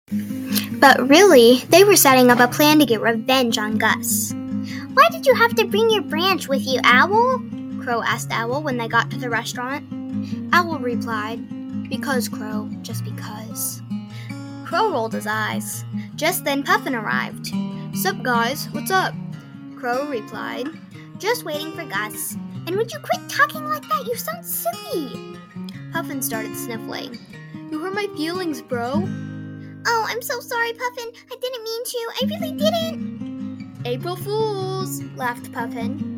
But really, they were setting up a plan to get revenge on Gus. "Why did you have to bring your branch with you, Owl?" Crow asked Owl when they got to the restaurant. Owl replied, "Because, Crow, just because." Crow rolled his eyes. Just then Puffin arrived. "Sup, guys, what's up?" Crow replied, "Just waiting for Gus." "And would you quit talking like that? You sound silly." Puffin started sniffling. "You hurt my feelings, bro." "Oh, I'm so sorry, Puffin. I didn't mean to. I really didn't." "April Fools," laughed Puffin.